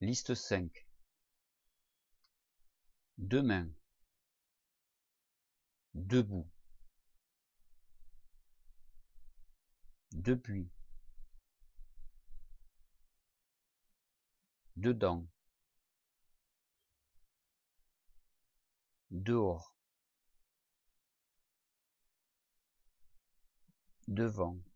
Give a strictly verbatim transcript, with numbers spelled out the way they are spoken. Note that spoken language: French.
Liste cinq. Demain. Debout. Depuis. Dedans. Dehors. Devant.